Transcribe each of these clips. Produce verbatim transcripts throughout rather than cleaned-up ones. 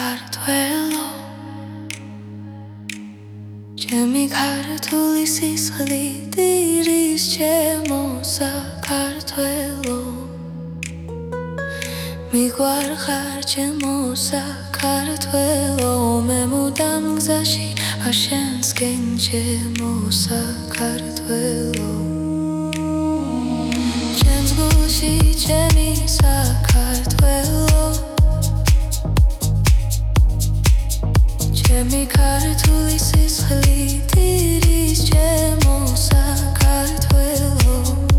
საქართველო ჩემი ქართული სისხლი დირის ჩემო საქართველო მიყვარხარ ჩემო საქართველო მე მუდამ გზაში ვარ შენსკენ ჩემო საქართველო ჩემს გულში ჩემი საქართველო ჩემი ქართული სისხლი დირის ჩემო საქართველო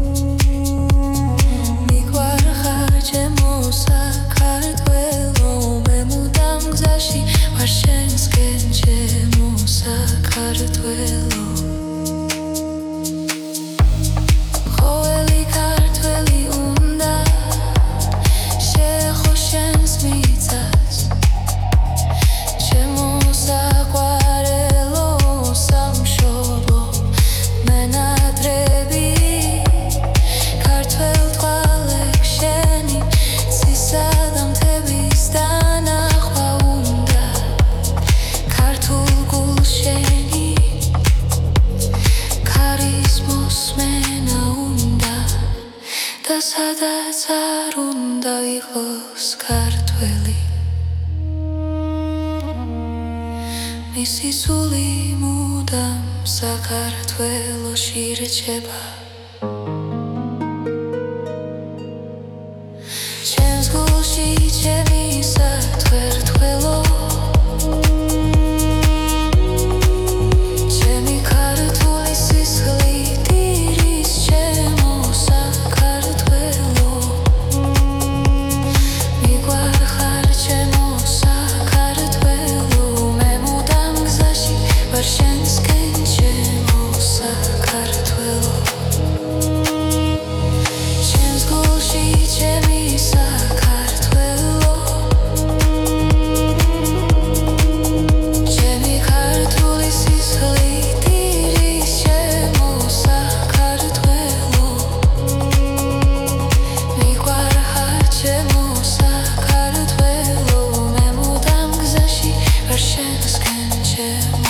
მიყვარხარ ჩემო საქართველო მე მუდამ გზაში ვარ შენსკენ ჩემო საქართველო სადაც არ უნდა იყოს ქართველი მისი სული მუდამ საქართველოში რჩება ჩემს გულში ჩემი სათვერთველო Yeah.